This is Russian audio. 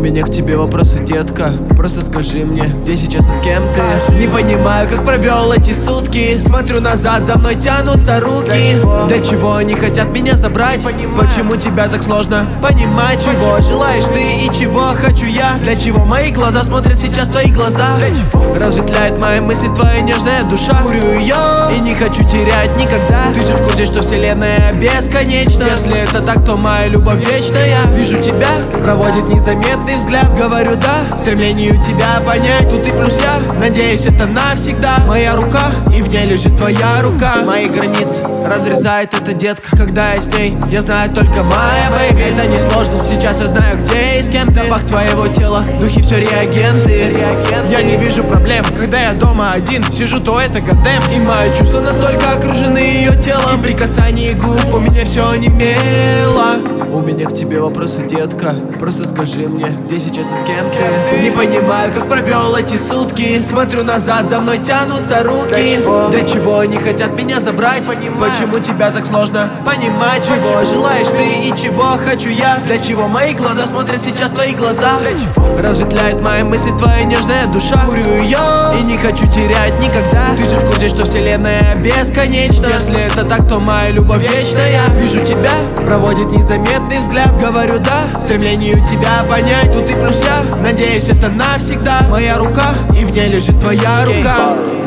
меня к тебе вопросы, детка. Просто скажи мне, где сейчас и с кем ты? Не понимаю, как провел эти сутки. Смотрю назад, за мной тянутся руки. Для чего они хотят меня забрать? Почему тебя так сложно понимать? Чего желаешь ты и чего хочу я? Для чего мои глаза смотрят сейчас в твои глаза? Разветвляет мои мысли твоя нежная душа. Курю ее и не хочу терять никогда. Ты же в курсе, что вселенная бесконечна. Если это так, то моя любовь вечная. Вижу тебя, проводит незаметный взгляд. Говорю да, стремлению тебя понять. Тут ты плюс я, надеюсь это навсегда. Моя рука, и в ней лежит твоя рука. Мои границы разрезает эта детка. Когда я с ней, я знаю только моя бэйби. Это не сложно, сейчас я знаю где и с кем. Запах твоего тела, духи все реагенты. Я не вижу проблем, когда я дома один. Сижу, то это гадем. И мои чувства настолько окружены ее телом. При касании губ у меня все онемело. У меня к тебе вопросы, детка. Просто скажи мне, где сейчас и с кем ты? Не понимаю, как провел эти сутки. Смотрю назад, за мной тянутся руки. Для чего они хотят меня забрать? Почему тебя так сложно понимать? Чего желаешь ты и чего хочу я? Для чего мои глаза смотрят сейчас в твои глаза? Разветвляет мои мысли твоя нежная душа. Курю ее и не хочу терять никогда. Ты же в курсе, что вселенная бесконечна. Если это так, то моя любовь вечная. Вижу тебя, проводит незаметный взгляд. Говорю да, стремлению тебя понять. Тут ты плюс я, надеюсь это навсегда. Моя рука, и в ней лежит твоя рука.